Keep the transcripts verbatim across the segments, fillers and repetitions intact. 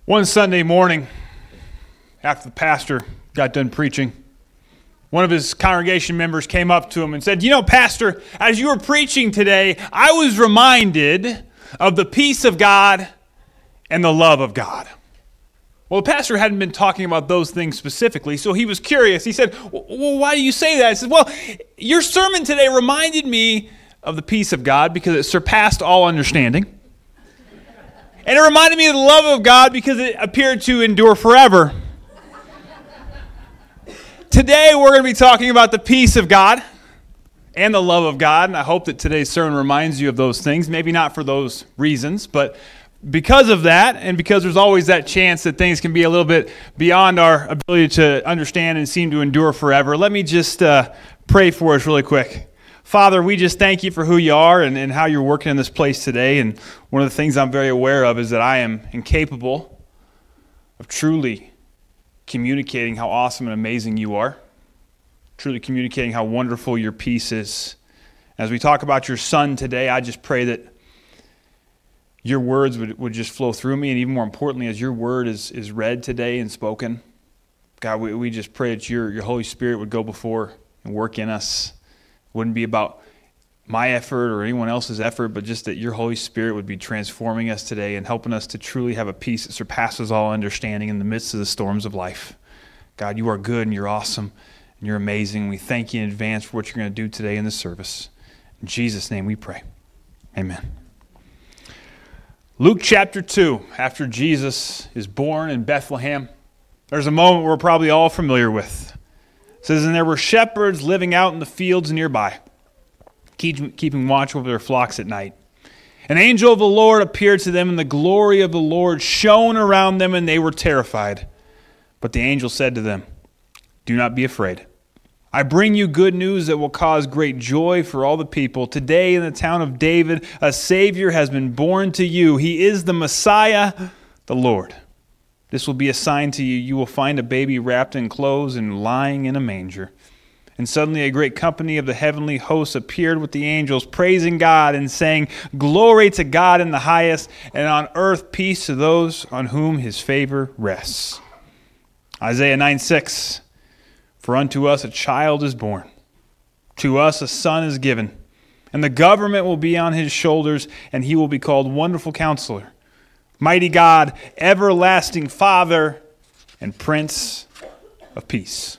One Sunday morning, after the pastor got done preaching, one of his congregation members came up to him and said, "You know, Pastor, as you were preaching today, I was reminded of the peace of God and the love of God." Well, the pastor hadn't been talking about those things specifically, so he was curious. He said, "Well, why do you say that?" He said, "Well, your sermon today reminded me of the peace of God because it surpassed all understanding. And it reminded me of the love of God because it appeared to endure forever." Today, we're going to be talking about the peace of God and the love of God, and I hope that today's sermon reminds you of those things. Maybe not for those reasons, but because of that, and because there's always that chance that things can be a little bit beyond our ability to understand and seem to endure forever, let me just uh, pray for us really quick. Father, we just thank you for who you are and, and how you're working in this place today. And one of the things I'm very aware of is that I am incapable of truly communicating how awesome and amazing you are, truly communicating how wonderful your peace is. As we talk about your Son today, I just pray that your words would, would just flow through me, and even more importantly, as your word is, is read today and spoken, God, we, we just pray that your, your Holy Spirit would go before and work in us. It wouldn't be about my effort or anyone else's effort, but just that your Holy Spirit would be transforming us today and helping us to truly have a peace that surpasses all understanding in the midst of the storms of life. God, you are good and you're awesome and you're amazing. We thank you in advance for what you're going to do today in this service. In Jesus' name we pray. Amen. Luke chapter two, after Jesus is born in Bethlehem, there's a moment we're probably all familiar with. It says, "And there were shepherds living out in the fields nearby, keep, keeping watch over their flocks at night. An angel of the Lord appeared to them, and the glory of the Lord shone around them, and they were terrified. But the angel said to them, 'Do not be afraid. I bring you good news that will cause great joy for all the people. Today in the town of David, a Savior has been born to you. He is the Messiah, the Lord. This will be a sign to you. You will find a baby wrapped in clothes and lying in a manger.' And suddenly a great company of the heavenly hosts appeared with the angels, praising God and saying, 'Glory to God in the highest, and on earth peace to those on whom his favor rests.'" Isaiah nine six, "For unto us a child is born, to us a son is given, and the government will be on his shoulders, and he will be called Wonderful Counselor, Mighty God, Everlasting Father, and Prince of Peace."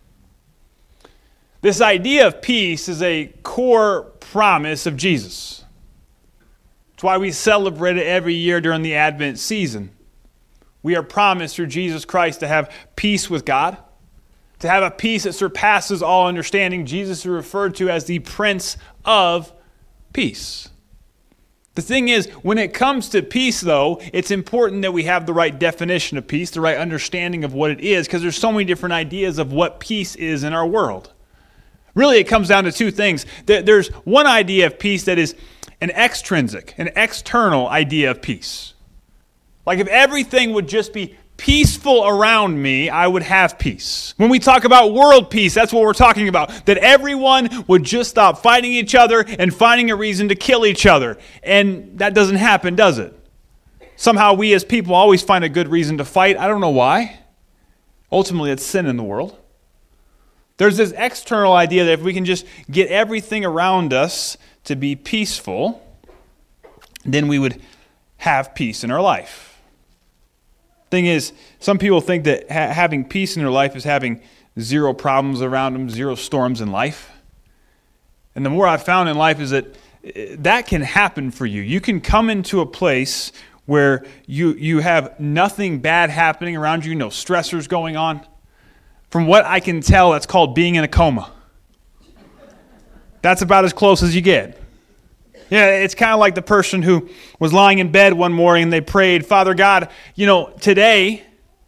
This idea of peace is a core promise of Jesus. It's why we celebrate it every year during the Advent season. We are promised through Jesus Christ to have peace with God, to have a peace that surpasses all understanding. Jesus is referred to as the Prince of Peace. The thing is, when it comes to peace, though, it's important that we have the right definition of peace, the right understanding of what it is, because there's so many different ideas of what peace is in our world. Really, it comes down to two things. There's one idea of peace that is an extrinsic, an external idea of peace. Like if everything would just be peaceful around me, I would have peace. When we talk about world peace, that's what we're talking about. That everyone would just stop fighting each other and finding a reason to kill each other. And that doesn't happen, does it? Somehow we as people always find a good reason to fight. I don't know why. Ultimately, it's sin in the world. There's this external idea that if we can just get everything around us to be peaceful, then we would have peace in our life. Thing is, some people think that ha- having peace in their life is having zero problems around them, zero storms in life. And the more I've found in life is that that can happen for you. You can come into a place where you, you have nothing bad happening around you, no stressors going on. From what I can tell, that's called being in a coma. That's about as close as you get. Yeah, it's kind of like the person who was lying in bed one morning and they prayed, "Father God, you know, today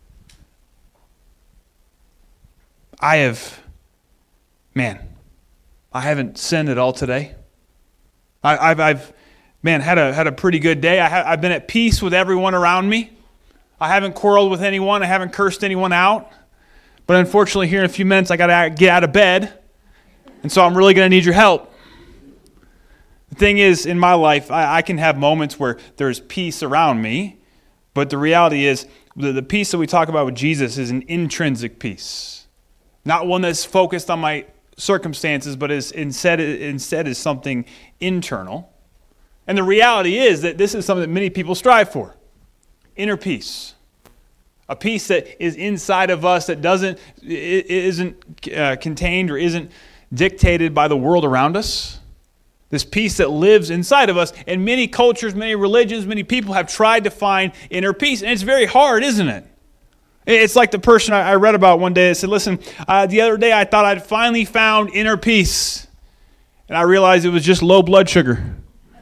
I have, man, I haven't sinned at all today. I, I've, I've, man, had a had a pretty good day. I ha- I've been at peace with everyone around me. I haven't quarreled with anyone. I haven't cursed anyone out. But unfortunately, here in a few minutes, I got to get out of bed, and so I'm really going to need your help." The thing is, in my life, I, I can have moments where there's peace around me, but the reality is The, the peace that we talk about with Jesus is an intrinsic peace. Not one that's focused on my circumstances, but is instead, instead is something internal. And the reality is that this is something that many people strive for. Inner peace. A peace that is inside of us that doesn't, it isn't uh, contained or isn't dictated by the world around us. This peace that lives inside of us. And many cultures, many religions, many people have tried to find inner peace. And it's very hard, isn't it? It's like the person I read about one day that said, listen, uh, the other day I thought I'd finally found inner peace. And I realized it was just low blood sugar.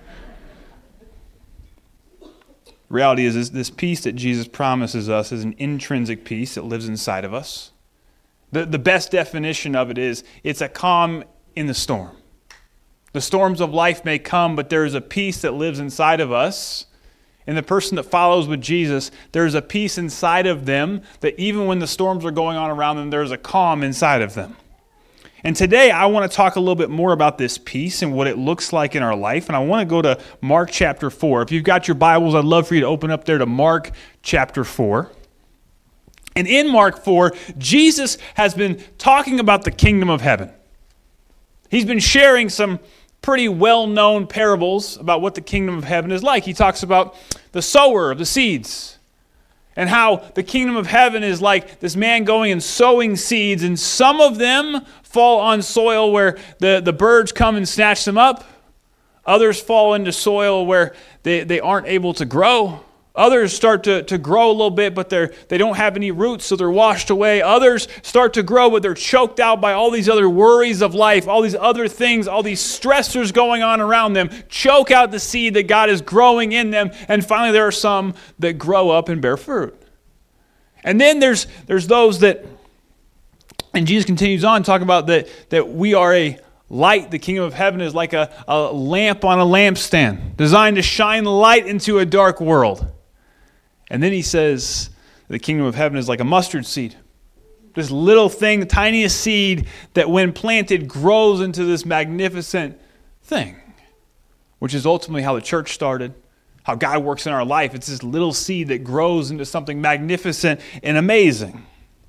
The reality is, is this peace that Jesus promises us is an intrinsic peace that lives inside of us. The, the best definition of it is it's a calm in the storm. The storms of life may come, but there is a peace that lives inside of us. And the person that follows with Jesus, there's a peace inside of them that even when the storms are going on around them, there's a calm inside of them. And today I want to talk a little bit more about this peace and what it looks like in our life. And I want to go to Mark chapter four. If you've got your Bibles, I'd love for you to open up there to Mark chapter four. And in Mark four, Jesus has been talking about the kingdom of heaven. He's been sharing some pretty well-known parables about what the kingdom of heaven is like. He talks about the sower of the seeds and how the kingdom of heaven is like this man going and sowing seeds, and some of them fall on soil where the, the birds come and snatch them up. Others fall into soil where they, they aren't able to grow. Others start to, to grow a little bit, but they're, they don't have any roots, so they're washed away. Others start to grow, but they're choked out by all these other worries of life, all these other things, all these stressors going on around them, choke out the seed that God is growing in them. And finally, there are some that grow up and bear fruit. And then there's, there's those that, and Jesus continues on talking about that, that we are a light. The kingdom of heaven is like a, a lamp on a lampstand, designed to shine light into a dark world. And then he says the kingdom of heaven is like a mustard seed. This little thing, the tiniest seed that when planted grows into this magnificent thing, which is ultimately how the church started, how God works in our life. It's this little seed that grows into something magnificent and amazing.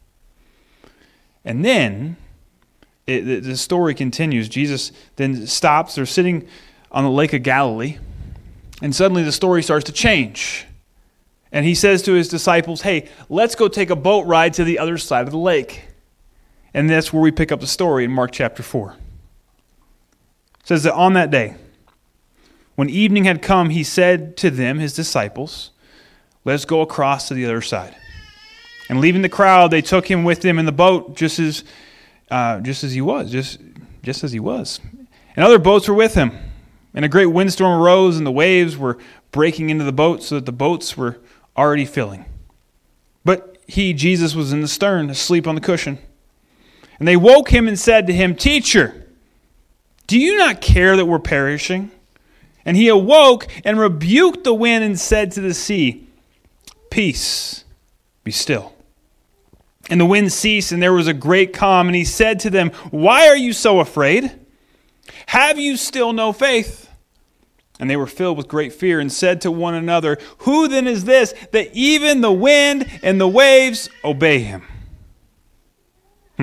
And then it, the, the story continues. Jesus then stops. They're sitting on the Lake of Galilee, and suddenly the story starts to change. And he says to his disciples, hey, let's go take a boat ride to the other side of the lake. And that's where we pick up the story in Mark chapter four. It says that on that day, when evening had come, he said to them, his disciples, let's go across to the other side. And leaving the crowd, they took him with them in the boat, just as uh, just as he was, just, just as he was. And other boats were with him. And a great windstorm arose, and the waves were breaking into the boat, so that the boats were already filling. But he, Jesus, was in the stern, asleep on the cushion. And they woke him and said to him, Teacher, do you not care that we're perishing? And he awoke and rebuked the wind and said to the sea, Peace, be still. And the wind ceased, and there was a great calm. And he said to them, Why are you so afraid? Have you still no faith? And they were filled with great fear and said to one another, Who then is this, that even the wind and the waves obey him? Hmm.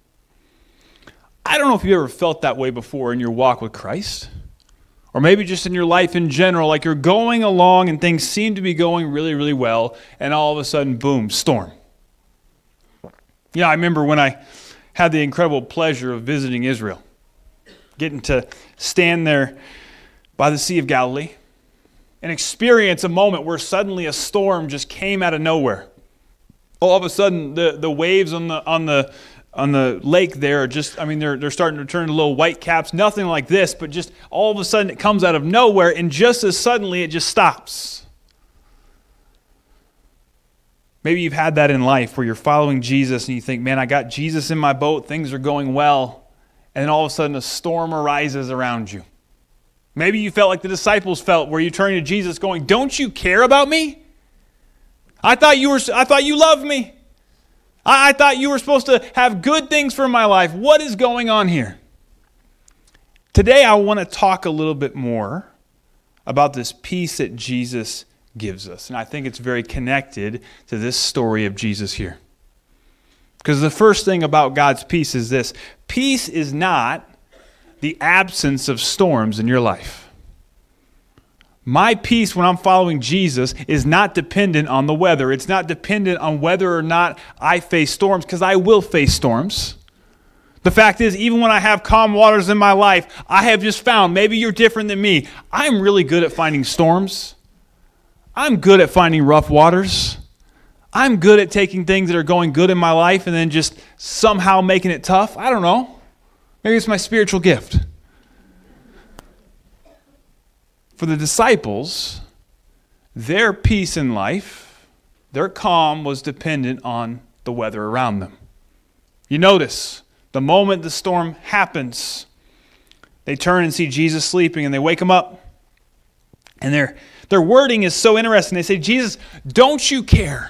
I don't know if you ever felt that way before in your walk with Christ. Or maybe just in your life in general, like you're going along and things seem to be going really, really well, and all of a sudden, boom, storm. Yeah, I remember when I had the incredible pleasure of visiting Israel, getting to stand there by the Sea of Galilee and experience a moment where suddenly a storm just came out of nowhere. All of a sudden, the, the waves on the on the on the lake there are just, I mean, they're they're starting to turn to little white caps, nothing like this, but just all of a sudden it comes out of nowhere, and just as suddenly it just stops. Maybe you've had that in life where you're following Jesus and you think, man, I got Jesus in my boat, things are going well, and then all of a sudden a storm arises around you. Maybe you felt like the disciples felt, where you turn to Jesus going, don't you care about me? I thought you were. I thought you loved me. I, I thought you were supposed to have good things for my life. What is going on here? Today I want to talk a little bit more about this peace that Jesus gives us. And I think it's very connected to this story of Jesus here. Because the first thing about God's peace is this: peace is not the absence of storms in your life. My peace when I'm following Jesus is not dependent on the weather. It's not dependent on whether or not I face storms, because I will face storms. The fact is, even when I have calm waters in my life, I have just found, maybe you're different than me, I'm really good at finding storms. I'm good at finding rough waters. I'm good at taking things that are going good in my life and then just somehow making it tough. I don't know. Maybe it's my spiritual gift. For the disciples, their peace in life, their calm was dependent on the weather around them. You notice, the moment the storm happens, they turn and see Jesus sleeping and they wake him up. And their, their wording is so interesting. They say, Jesus, don't you care?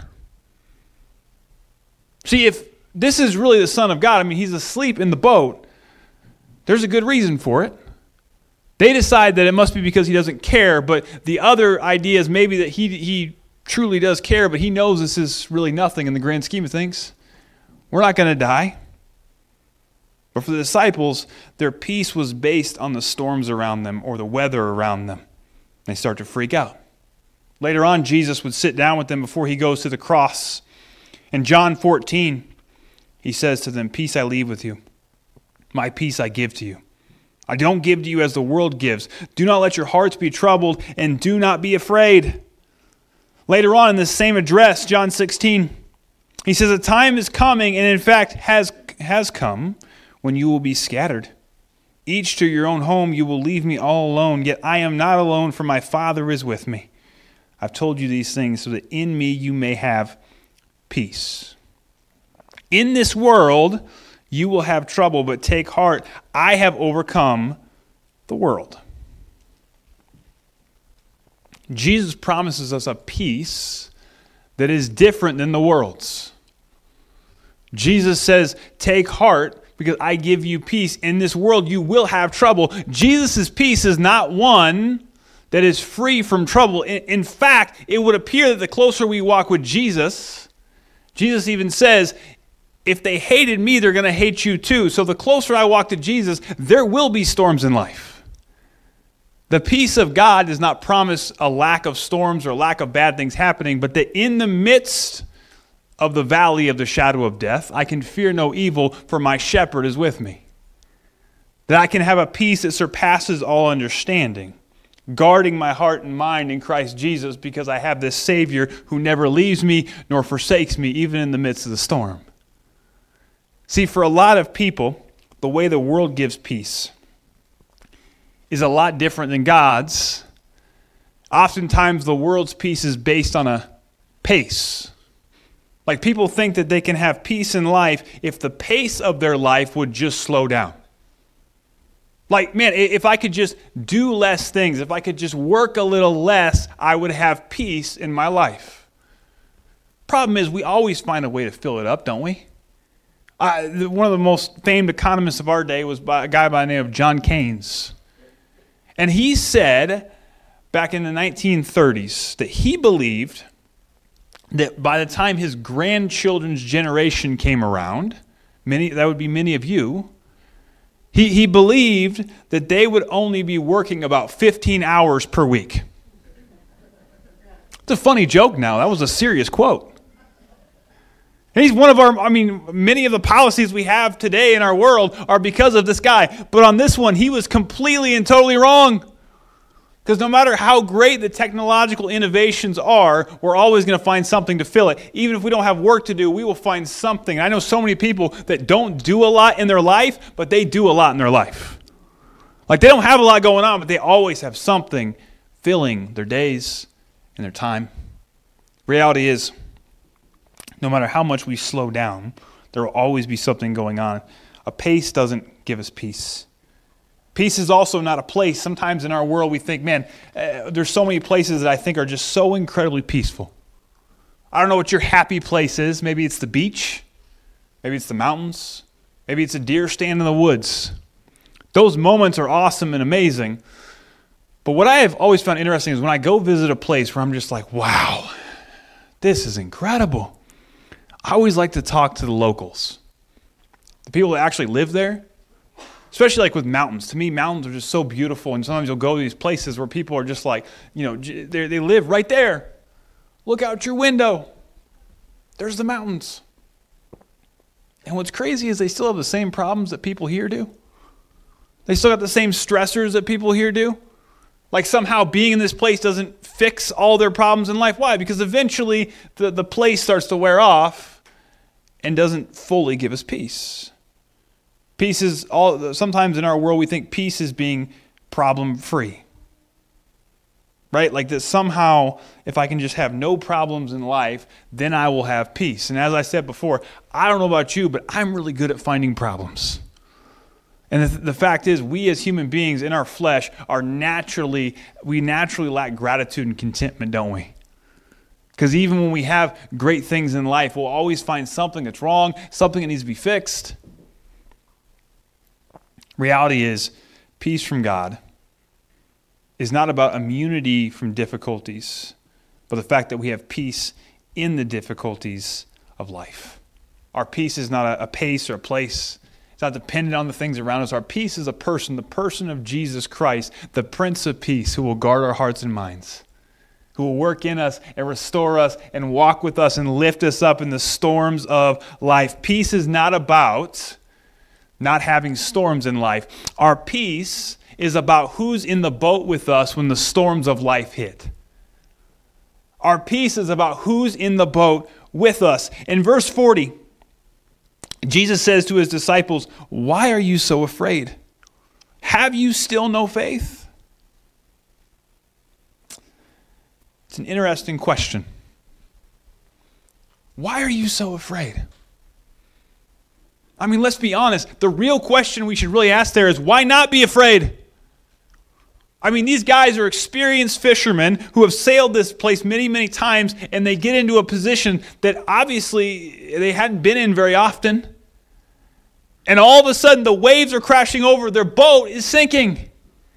See, if this is really the Son of God, I mean, he's asleep in the boat, there's a good reason for it. They decide that it must be because he doesn't care, but the other idea is maybe that he he truly does care, but he knows this is really nothing in the grand scheme of things. We're not going to die. But for the disciples, their peace was based on the storms around them or the weather around them. They start to freak out. Later on, Jesus would sit down with them before he goes to the cross. In John fourteen, he says to them, "Peace I leave with you. My peace I give to you. I don't give to you as the world gives. Do not let your hearts be troubled, and do not be afraid." Later on in this same address, John sixteen, he says, "A time is coming, and in fact has, has come, when you will be scattered. Each to your own home you will leave me all alone, yet I am not alone, for my Father is with me. I've told you these things so that in me you may have peace. In this world you will have trouble, but take heart, I have overcome the world." Jesus promises us a peace that is different than the world's. Jesus says, take heart, because I give you peace. In this world you will have trouble. Jesus' peace is not one that is free from trouble. In, in fact, it would appear that the closer we walk with Jesus, Jesus even says, if they hated me, they're going to hate you too. So the closer I walk to Jesus, there will be storms in life. The peace of God does not promise a lack of storms or a lack of bad things happening, but that in the midst of the valley of the shadow of death, I can fear no evil, for my shepherd is with me. That I can have a peace that surpasses all understanding, guarding my heart and mind in Christ Jesus, because I have this Savior who never leaves me nor forsakes me, even in the midst of the storm. See, for a lot of people, the way the world gives peace is a lot different than God's. Oftentimes, the world's peace is based on a pace. Like, people think that they can have peace in life if the pace of their life would just slow down. Like, man, if I could just do less things, if I could just work a little less, I would have peace in my life. Problem is, we always find a way to fill it up, don't we? Uh, one of the most famed economists of our day was by a guy by the name of John Keynes. And he said back in the nineteen thirties that he believed that by the time his grandchildren's generation came around, many that would be many of you, he, he believed that they would only be working about fifteen hours per week. It's a funny joke now. That was a serious quote. And he's one of our, I mean, many of the policies we have today in our world are because of this guy. But on this one, he was completely and totally wrong. Because no matter how great the technological innovations are, we're always going to find something to fill it. Even if we don't have work to do, we will find something. I know so many people that don't do a lot in their life, but they do a lot in their life. Like, they don't have a lot going on, but they always have something filling their days and their time. Reality is, no matter how much we slow down, there will always be something going on. A pace doesn't give us peace. Peace is also not a place. Sometimes in our world we think, man, uh, there's so many places that I think are just so incredibly peaceful. I don't know what your happy place is. Maybe it's the beach. Maybe it's the mountains. Maybe it's a deer stand in the woods. Those moments are awesome and amazing. But what I have always found interesting is when I go visit a place where I'm just like, wow, this is incredible. I always like to talk to the locals, the people that actually live there, especially like with mountains. To me, mountains are just so beautiful, and sometimes you'll go to these places where people are just like, you know, they they live right there. Look out your window. There's the mountains. And what's crazy is they still have the same problems that people here do. They still got the same stressors that people here do. Like somehow being in this place doesn't fix all their problems in life. Why? Because eventually the, the place starts to wear off and doesn't fully give us peace. Peace is all, sometimes in our world we think peace is being problem-free. Right? Like that somehow if I can just have no problems in life, then I will have peace. And as I said before, I don't know about you, but I'm really good at finding problems. And the, the fact is, we as human beings in our flesh are naturally, we naturally lack gratitude and contentment, don't we? Because even when we have great things in life, we'll always find something that's wrong, something that needs to be fixed. Reality is, peace from God is not about immunity from difficulties, but the fact that we have peace in the difficulties of life. Our peace is not a, a pace or a place. It's not dependent on the things around us. Our peace is a person, the person of Jesus Christ, the Prince of Peace, who will guard our hearts and minds, who will work in us and restore us and walk with us and lift us up in the storms of life. Peace is not about not having storms in life. Our peace is about who's in the boat with us when the storms of life hit. Our peace is about who's in the boat with us. In verse forty, Jesus says to his disciples, "Why are you so afraid? Have you still no faith?" It's an interesting question. Why are you so afraid? I mean, let's be honest. The real question we should really ask there is, why not be afraid? I mean, these guys are experienced fishermen who have sailed this place many, many times, and they get into a position that obviously they hadn't been in very often. And all of a sudden, the waves are crashing over. Their boat is sinking.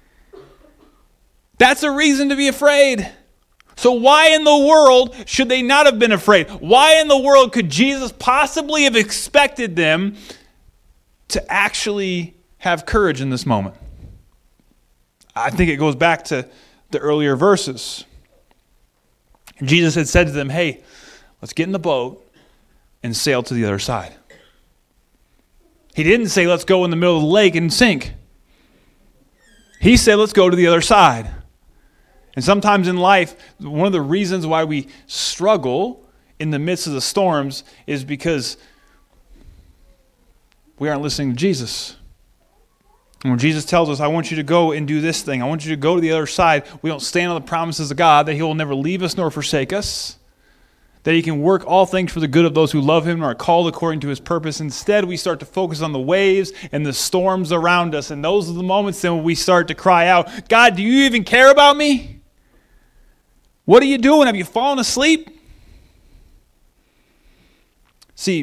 That's a reason to be afraid. So why in the world should they not have been afraid? Why in the world could Jesus possibly have expected them to actually have courage in this moment? I think it goes back to the earlier verses. Jesus had said to them, "Hey, let's get in the boat and sail to the other side." He didn't say, "Let's go in the middle of the lake and sink." He said, "Let's go to the other side." And sometimes in life, one of the reasons why we struggle in the midst of the storms is because we aren't listening to Jesus. And when Jesus tells us, "I want you to go and do this thing. I want you to go to the other side," we don't stand on the promises of God that he will never leave us nor forsake us, that he can work all things for the good of those who love him and are called according to his purpose. Instead, we start to focus on the waves and the storms around us. And those are the moments then when we start to cry out, "God, do you even care about me? What are you doing? Have you fallen asleep?" See,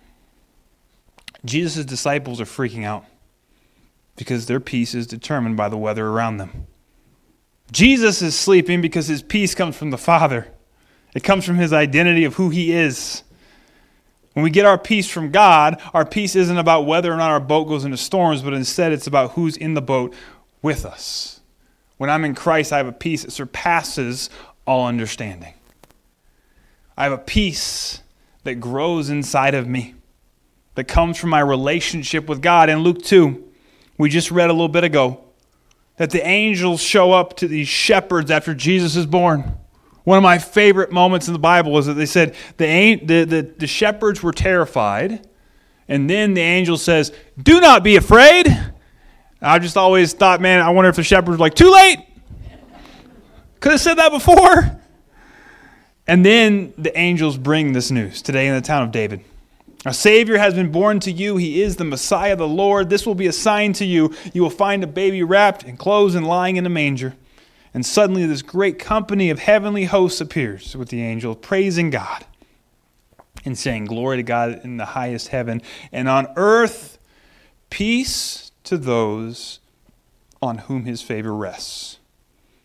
Jesus' disciples are freaking out because their peace is determined by the weather around them. Jesus is sleeping because his peace comes from the Father. It comes from his identity of who he is. When we get our peace from God, our peace isn't about whether or not our boat goes into storms, but instead it's about who's in the boat with us. When I'm in Christ, I have a peace that surpasses all understanding. I have a peace that grows inside of me, that comes from my relationship with God. In Luke two, we just read a little bit ago that the angels show up to these shepherds after Jesus is born. One of my favorite moments in the Bible is that they said the, the, the, the shepherds were terrified, and then the angel says, "Do not be afraid." I just always thought, man, I wonder if the shepherds were like, "Too late. Could have said that before." And then the angels bring this news today in the town of David. "A Savior has been born to you. He is the Messiah, the Lord. This will be a sign to you. You will find a baby wrapped in clothes and lying in a manger." And suddenly this great company of heavenly hosts appears with the angel, praising God and saying, "Glory to God in the highest heaven, and on earth peace to those on whom his favor rests."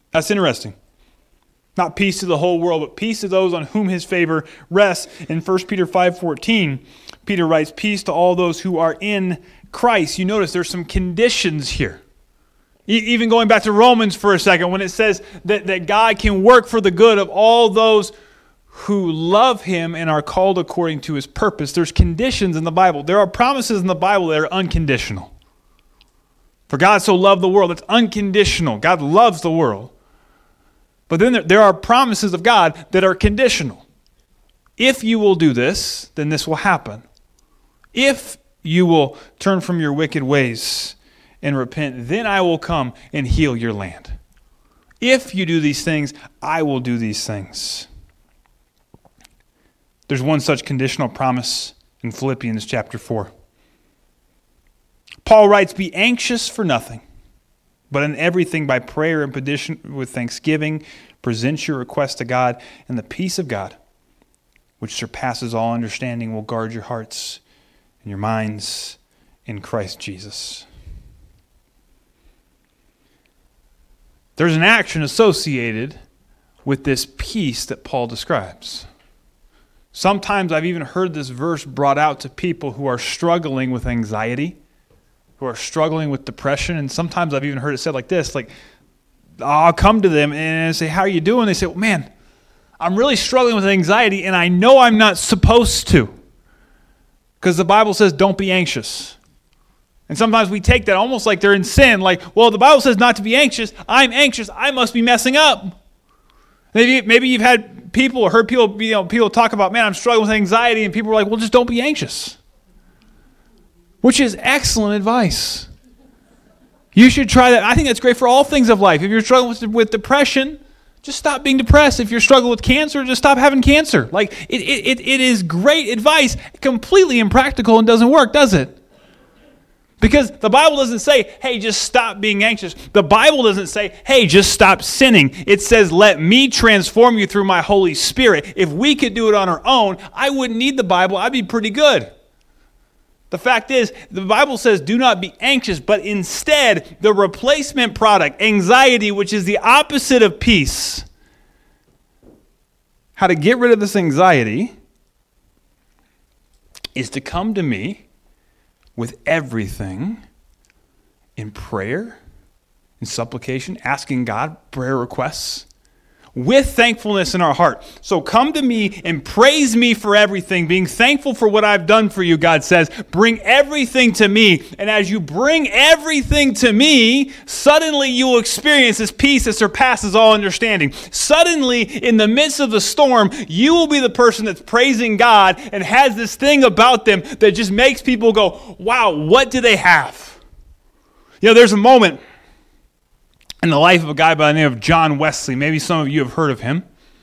That's interesting. Not peace to the whole world, but peace to those on whom his favor rests. In First Peter five fourteen, Peter writes, peace to all those who are in Christ. You notice there's some conditions here. E- even going back to Romans for a second, when it says that, that God can work for the good of all those who love him and are called according to his purpose. There's conditions in the Bible. There are promises in the Bible that are unconditional. For God so loved the world, it's unconditional. God loves the world. But then there, there are promises of God that are conditional. If you will do this, then this will happen. If you will turn from your wicked ways and repent, then I will come and heal your land. If you do these things, I will do these things. There's one such conditional promise in Philippians chapter four. Paul writes, be anxious for nothing, but in everything by prayer and petition with thanksgiving, present your request to God, and the peace of God, which surpasses all understanding, will guard your hearts and your minds in Christ Jesus. There's an action associated with this peace that Paul describes. Sometimes I've even heard this verse brought out to people who are struggling with anxiety, who are struggling with depression, and sometimes I've even heard it said like this, like, I'll come to them and say, how are you doing? They say, well, man, I'm really struggling with anxiety, and I know I'm not supposed to, because the Bible says don't be anxious. And sometimes we take that almost like they're in sin, like, well, the Bible says not to be anxious. I'm anxious. I must be messing up. Maybe, maybe you've had people or heard people, you know, people talk about, man, I'm struggling with anxiety, and people are like, well, just don't be anxious. Which is excellent advice. You should try that. I think that's great for all things of life. If you're struggling with, with depression, just stop being depressed. If you're struggling with cancer, just stop having cancer. Like, it, it, it is great advice, completely impractical and doesn't work, does it? Because the Bible doesn't say, hey, just stop being anxious. The Bible doesn't say, hey, just stop sinning. It says, let me transform you through my Holy Spirit. If we could do it on our own, I wouldn't need the Bible. I'd be pretty good. The fact is, the Bible says, do not be anxious, but instead, the replacement product, anxiety, which is the opposite of peace. How to get rid of this anxiety is to come to me with everything in prayer, in supplication, asking God prayer requests, with thankfulness in our heart. So come to me and praise me for everything, being thankful for what I've done for you, God says. Bring everything to me. And as you bring everything to me, suddenly you will experience this peace that surpasses all understanding. Suddenly, in the midst of the storm, you will be the person that's praising God and has this thing about them that just makes people go, wow, what do they have? You know, there's a moment in the life of a guy by the name of John Wesley. Maybe some of you have heard of him.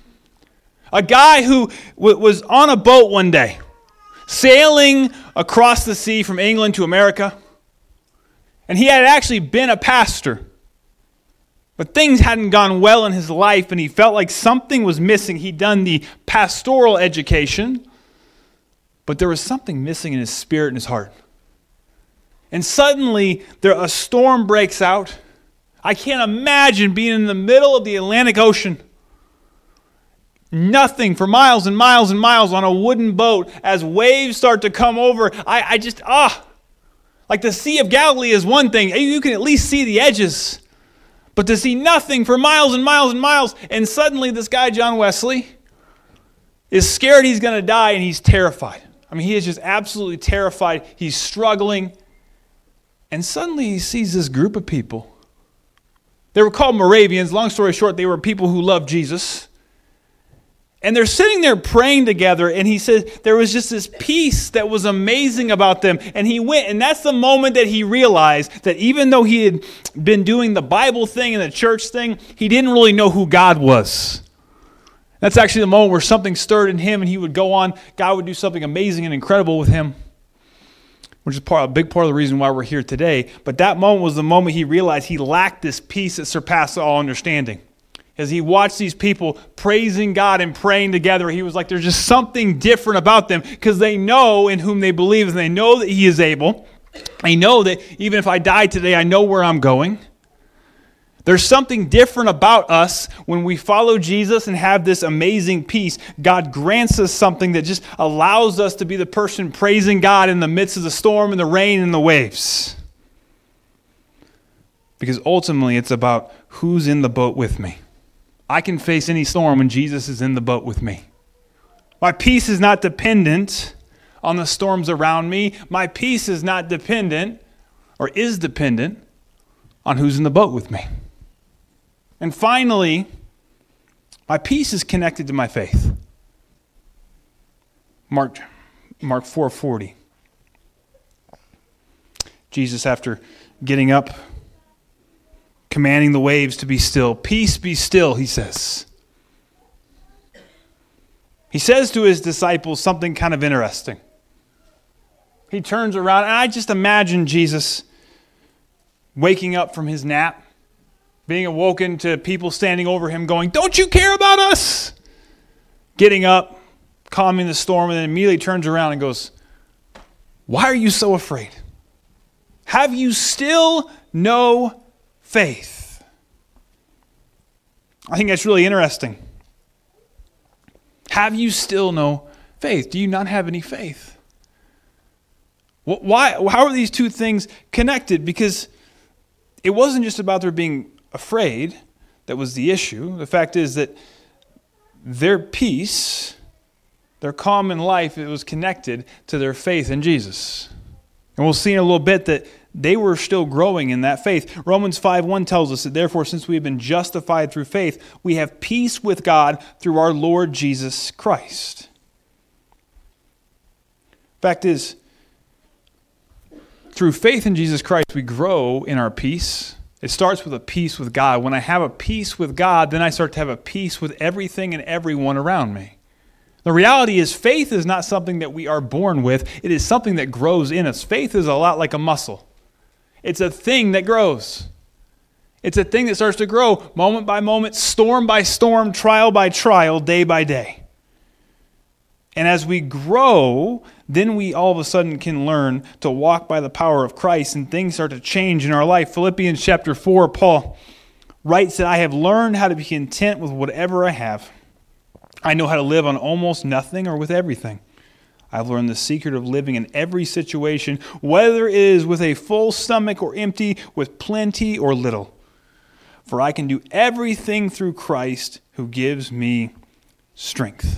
A guy who w- was on a boat one day, sailing across the sea from England to America. And he had actually been a pastor. But things hadn't gone well in his life, and he felt like something was missing. He'd done the pastoral education, but there was something missing in his spirit and his heart. And suddenly, there a storm breaks out. I can't imagine being in the middle of the Atlantic Ocean. Nothing for miles and miles and miles on a wooden boat as waves start to come over. I, I just, ah. Like the Sea of Galilee is one thing. You can at least see the edges. But to see nothing for miles and miles and miles, and suddenly this guy, John Wesley, is scared he's going to die, and he's terrified. I mean, he is just absolutely terrified. He's struggling. And suddenly he sees this group of people. They were called Moravians. Long story short, they were people who loved Jesus. And they're sitting there praying together, and he said there was just this peace that was amazing about them. And he went, and that's the moment that he realized that even though he had been doing the Bible thing and the church thing, he didn't really know who God was. That's actually the moment where something stirred in him, and he would go on. God would do something amazing and incredible with him, which is part, a big part of the reason why we're here today. But that moment was the moment he realized he lacked this peace that surpassed all understanding. As he watched these people praising God and praying together, he was like, there's just something different about them, because they know in whom they believe, and they know that he is able. They know that even if I die today, I know where I'm going. There's something different about us when we follow Jesus and have this amazing peace. God grants us something that just allows us to be the person praising God in the midst of the storm and the rain and the waves. Because ultimately it's about who's in the boat with me. I can face any storm when Jesus is in the boat with me. My peace is not dependent on the storms around me. My peace is not dependent or is dependent on who's in the boat with me. And finally, my peace is connected to my faith. Mark, Mark four forty. Jesus, after getting up, commanding the waves to be still. Peace, be still, he says. He says to his disciples something kind of interesting. He turns around, and I just imagine Jesus waking up from his nap, being awoken to people standing over him going, "Don't you care about us?" Getting up, calming the storm, and then immediately turns around and goes, "Why are you so afraid? Have you still no faith?" I think that's really interesting. Have you still no faith? Do you not have any faith? Why? How are these two things connected? Because it wasn't just about their being afraid that was the issue. The fact is that their peace, their calm in life, it was connected to their faith in Jesus. And we'll see in a little bit that they were still growing in that faith. Romans five one tells us that therefore, since we have been justified through faith, we have peace with God through our Lord Jesus Christ. Fact is, through faith in Jesus Christ, we grow in our peace. It starts with a peace with God. When I have a peace with God, then I start to have a peace with everything and everyone around me. The reality is faith is not something that we are born with. It is something that grows in us. Faith is a lot like a muscle. It's a thing that grows. It's a thing that starts to grow moment by moment, storm by storm, trial by trial, day by day. And as we grow, then we all of a sudden can learn to walk by the power of Christ, and things start to change in our life. Philippians chapter four, Paul writes that I have learned how to be content with whatever I have. I know how to live on almost nothing or with everything. I've learned the secret of living in every situation, whether it is with a full stomach or empty, with plenty or little. For I can do everything through Christ who gives me strength.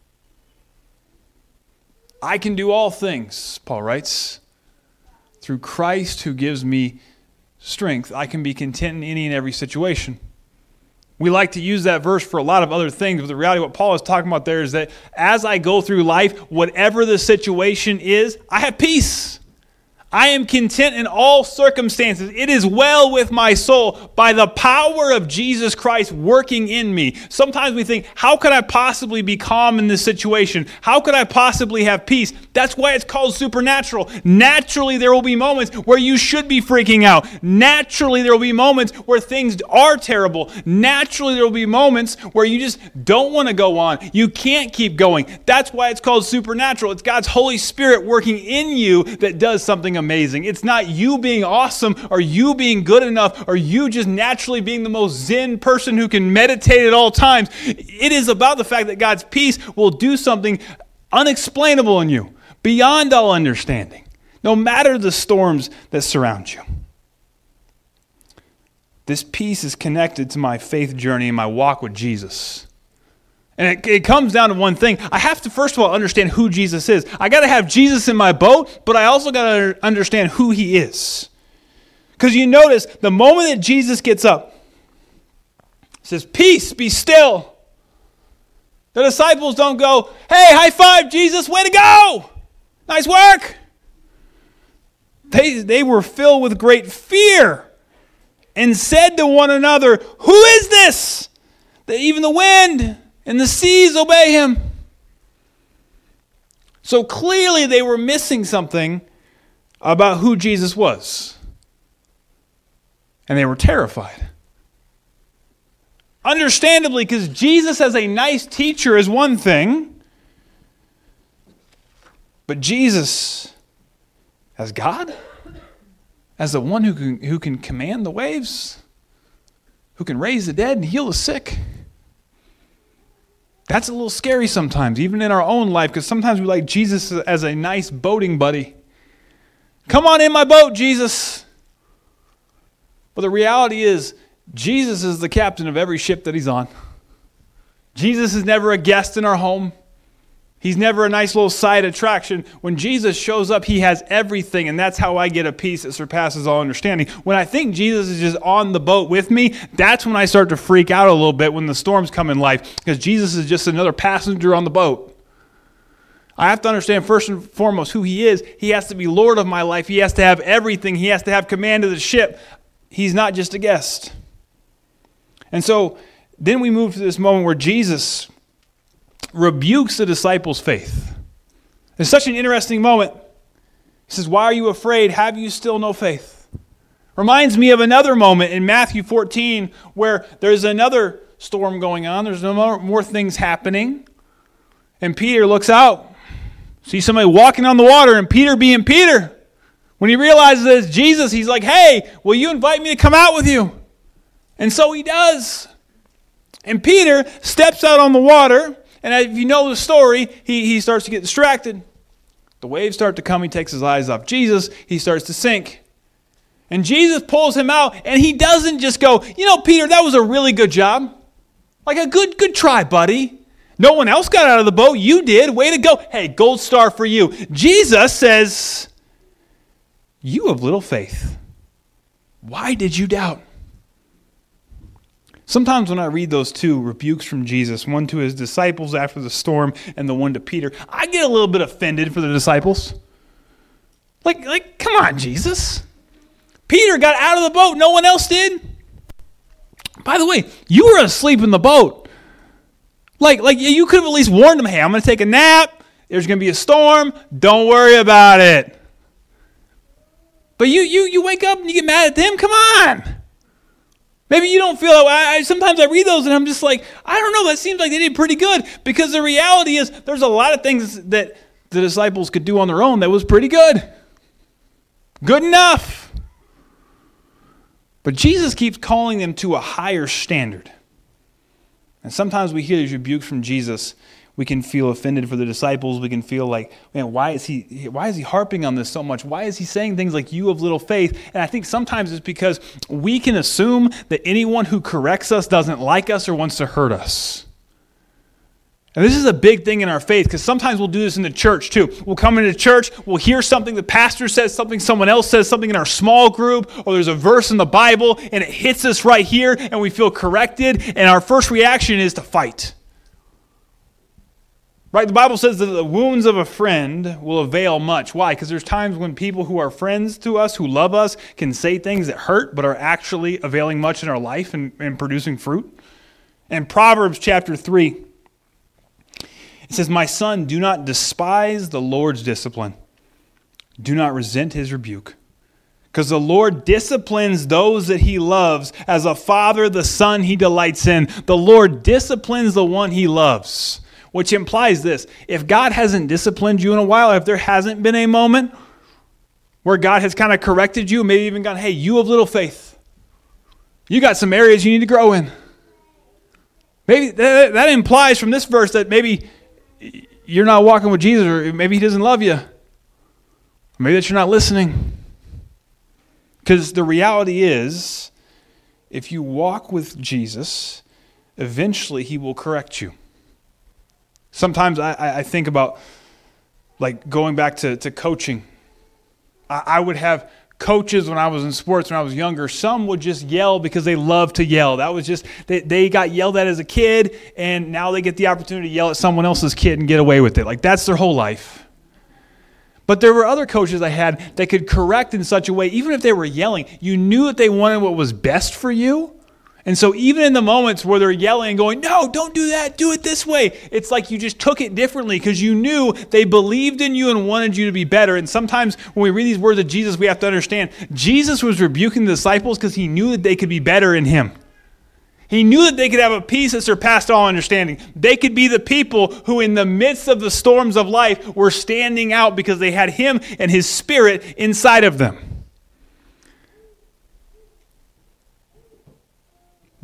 I can do all things, Paul writes, through Christ who gives me strength. I can be content in any and every situation. We like to use that verse for a lot of other things, but the reality of what Paul is talking about there is that as I go through life, whatever the situation is, I have peace. I am content in all circumstances. It is well with my soul by the power of Jesus Christ working in me. Sometimes we think, how could I possibly be calm in this situation? How could I possibly have peace? That's why it's called supernatural. Naturally, there will be moments where you should be freaking out. Naturally, there will be moments where things are terrible. Naturally, there will be moments where you just don't want to go on. You can't keep going. That's why it's called supernatural. It's God's Holy Spirit working in you that does something amazing. It's not you being awesome or you being good enough or you just naturally being the most zen person who can meditate at all times. It is about the fact that God's peace will do something unexplainable in you, beyond all understanding, no matter the storms that surround you. This peace is connected to my faith journey and my walk with Jesus. And it, it comes down to one thing. I have to, first of all, understand who Jesus is. I got to have Jesus in my boat, but I also got to understand who he is. Because you notice, the moment that Jesus gets up, he says, "Peace, be still." The disciples don't go, "Hey, high five, Jesus, way to go. Nice work." They, they were filled with great fear and said to one another, "Who is this? That even the wind and the seas obey him." So clearly they were missing something about who Jesus was. And they were terrified. Understandably, because Jesus as a nice teacher is one thing, but Jesus as God, as the one who can, who can command the waves, who can raise the dead and heal the sick. That's a little scary sometimes, even in our own life, because sometimes we like Jesus as a nice boating buddy. Come on in my boat, Jesus. But the reality is, Jesus is the captain of every ship that he's on. Jesus is never a guest in our home. He's never a nice little side attraction. When Jesus shows up, he has everything, and that's how I get a peace that surpasses all understanding. When I think Jesus is just on the boat with me, that's when I start to freak out a little bit when the storms come in life, because Jesus is just another passenger on the boat. I have to understand first and foremost who he is. He has to be Lord of my life. He has to have everything. He has to have command of the ship. He's not just a guest. And so then we move to this moment where Jesus rebukes the disciples' faith. It's such an interesting moment. He says, why are you afraid? Have you still no faith? Reminds me of another moment in Matthew fourteen where there's another storm going on. There's no more, more things happening. And Peter looks out, sees somebody walking on the water, and Peter being Peter, when he realizes that it's Jesus, he's like, hey, will you invite me to come out with you? And so he does. And Peter steps out on the water, and if you know the story, he, he starts to get distracted. The waves start to come. He takes his eyes off Jesus. He starts to sink. And Jesus pulls him out, and he doesn't just go, you know, Peter, that was a really good job. Like a good, good try, buddy. No one else got out of the boat. You did. Way to go. Hey, gold star for you. Jesus says, you have little faith. Why did you doubt? Sometimes when I read those two rebukes from Jesus, one to his disciples after the storm and the one to Peter, I get a little bit offended for the disciples. Like, like, come on, Jesus. Peter got out of the boat. No one else did. By the way, you were asleep in the boat. Like, like you could have at least warned them, hey, I'm going to take a nap. There's going to be a storm. Don't worry about it. But you, you, you wake up and you get mad at them. Come on. Maybe you don't feel that way. I, sometimes I read those and I'm just like, I don't know, that seems like they did pretty good. Because the reality is there's a lot of things that the disciples could do on their own that was pretty good. Good enough. But Jesus keeps calling them to a higher standard. And sometimes we hear these rebukes from Jesus. We can feel offended for the disciples. We can feel like, man, why is he why is he harping on this so much? Why is he saying things like, you have little faith? And I think sometimes it's because we can assume that anyone who corrects us doesn't like us or wants to hurt us. And this is a big thing in our faith, because sometimes we'll do this in the church too. We'll come into church, we'll hear something, the pastor says something, someone else says something in our small group, or there's a verse in the Bible, and it hits us right here, and we feel corrected, and our first reaction is to fight. Right? The Bible says that the wounds of a friend will avail much. Why? Because there's times when people who are friends to us, who love us, can say things that hurt, but are actually availing much in our life and, and producing fruit. In Proverbs chapter three, it says, my son, do not despise the Lord's discipline. Do not resent his rebuke. Because the Lord disciplines those that he loves. As a father, the son he delights in. The Lord disciplines the one he loves. Which implies this. If God hasn't disciplined you in a while, if there hasn't been a moment where God has kind of corrected you, maybe even gone, hey, you have little faith. You got some areas you need to grow in. Maybe that, that implies from this verse that maybe you're not walking with Jesus, or maybe he doesn't love you. Or maybe that you're not listening. Because the reality is, if you walk with Jesus, eventually he will correct you. Sometimes I, I think about like going back to, to coaching. I, I would have coaches when I was in sports when I was younger. Some would just yell because they love to yell. That was just, they, they got yelled at as a kid, and now they get the opportunity to yell at someone else's kid and get away with it. Like that's their whole life. But there were other coaches I had that could correct in such a way, even if they were yelling, you knew that they wanted what was best for you. And so even in the moments where they're yelling and going, no, don't do that, do it this way, it's like you just took it differently because you knew they believed in you and wanted you to be better. And sometimes when we read these words of Jesus, we have to understand Jesus was rebuking the disciples because he knew that they could be better in him. He knew that they could have a peace that surpassed all understanding. They could be the people who in the midst of the storms of life were standing out because they had him and his spirit inside of them.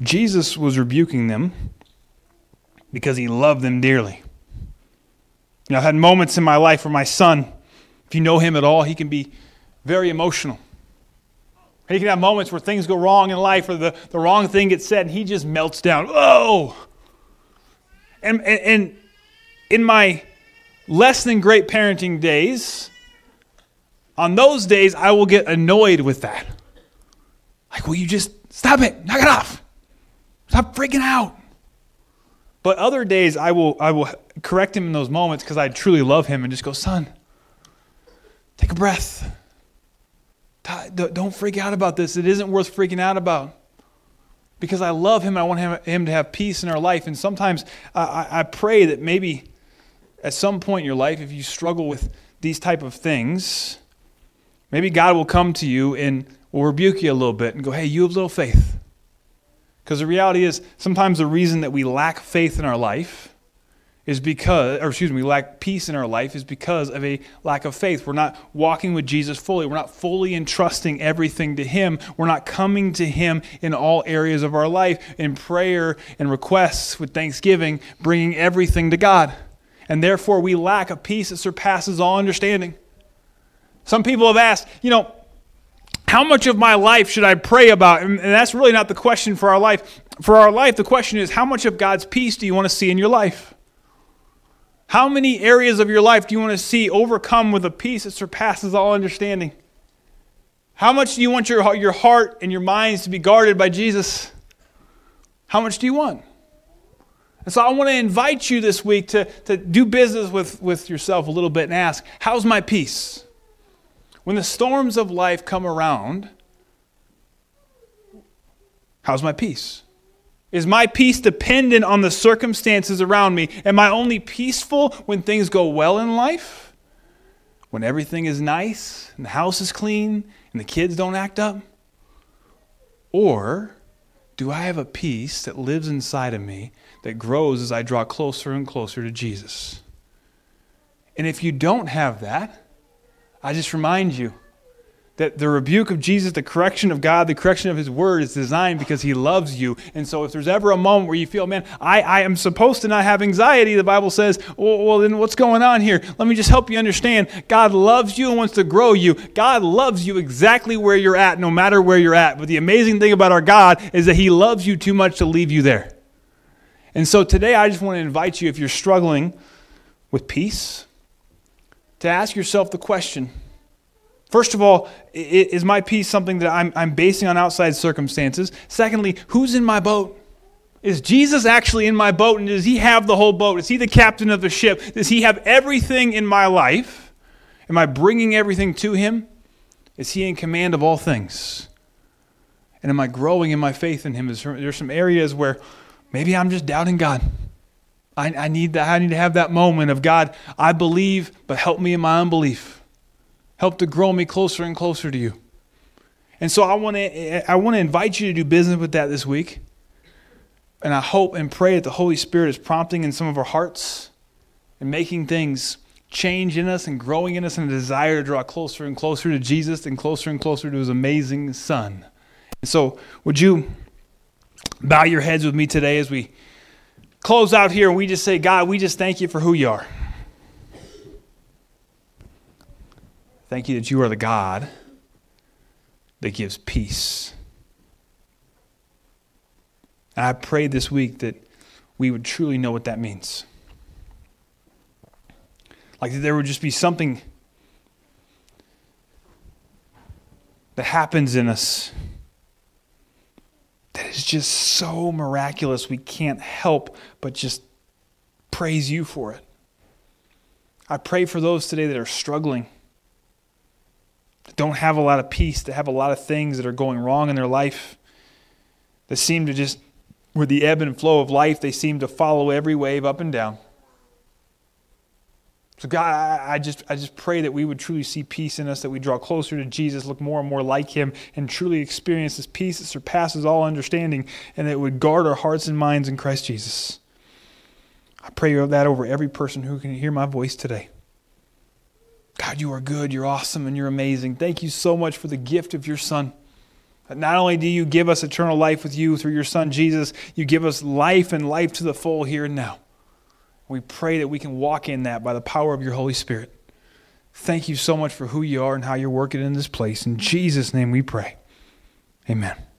Jesus was rebuking them because he loved them dearly. You know, I've had moments in my life where my son, if you know him at all, he can be very emotional. He can have moments where things go wrong in life or the, the wrong thing gets said and he just melts down. Oh! And, and, and in my less than great parenting days, on those days I will get annoyed with that. Like, will you just stop it? Knock it off. Stop freaking out. But other days I will I will correct him in those moments because I truly love him and just go, son, take a breath. Don't freak out about this. It isn't worth freaking out about. Because I love him and I want him, him to have peace in our life. And sometimes I, I pray that maybe at some point in your life, if you struggle with these type of things, maybe God will come to you and will rebuke you a little bit and go, hey, you have little faith. Because the reality is sometimes the reason that we lack faith in our life is because, or excuse me, we lack peace in our life is because of a lack of faith. We're not walking with Jesus fully. We're not fully entrusting everything to him. We're not coming to him in all areas of our life in prayer and requests with thanksgiving, bringing everything to God. And therefore we lack a peace that surpasses all understanding. Some people have asked, you know, how much of my life should I pray about? And that's really not the question for our life. For our life, the question is, how much of God's peace do you want to see in your life? How many areas of your life do you want to see overcome with a peace that surpasses all understanding? How much do you want your, your heart and your minds to be guarded by Jesus? How much do you want? And so I want to invite you this week to, to do business with, with yourself a little bit and ask, how's my peace? When the storms of life come around, how's my peace? Is my peace dependent on the circumstances around me? Am I only peaceful when things go well in life? When everything is nice and the house is clean and the kids don't act up? Or do I have a peace that lives inside of me that grows as I draw closer and closer to Jesus? And if you don't have that, I just remind you that the rebuke of Jesus, the correction of God, the correction of his word is designed because he loves you. And so if there's ever a moment where you feel, man, I, I am supposed to not have anxiety, the Bible says, well, well, then what's going on here? Let me just help you understand. God loves you and wants to grow you. God loves you exactly where you're at, no matter where you're at. But the amazing thing about our God is that he loves you too much to leave you there. And so today I just want to invite you, if you're struggling with peace, to ask yourself the question, first of all, is my peace something that I'm, I'm basing on outside circumstances? Secondly, who's in my boat? Is Jesus actually in my boat, and does he have the whole boat? Is he the captain of the ship? Does he have everything in my life? Am I bringing everything to him? Is he in command of all things? And am I growing in my faith in him? Is there, there's some areas where maybe I'm just doubting God. I, I need that. I need to have that moment of, God, I believe, but help me in my unbelief. Help to grow me closer and closer to you. And so I want to I want to invite you to do business with that this week. And I hope and pray that the Holy Spirit is prompting in some of our hearts and making things change in us and growing in us in a desire to draw closer and closer to Jesus and closer and closer to his amazing Son. And so would you bow your heads with me today as we close out here and we just say, God, we just thank you for who you are. Thank you that you are the God that gives peace. And I pray this week that we would truly know what that means. Like that there would just be something that happens in us that is just so miraculous we can't help but just praise you for it. I pray for those today that are struggling, that don't have a lot of peace, that have a lot of things that are going wrong in their life, that seem to just, with the ebb and flow of life, they seem to follow every wave up and down. So God, I, I just I just pray that we would truly see peace in us, that we draw closer to Jesus, look more and more like him, and truly experience this peace that surpasses all understanding, and that it would guard our hearts and minds in Christ Jesus. I pray that over every person who can hear my voice today. God, you are good, you're awesome, and you're amazing. Thank you so much for the gift of your Son. Not only do you give us eternal life with you through your Son, Jesus, you give us life and life to the full here and now. We pray that we can walk in that by the power of your Holy Spirit. Thank you so much for who you are and how you're working in this place. In Jesus' name we pray. Amen.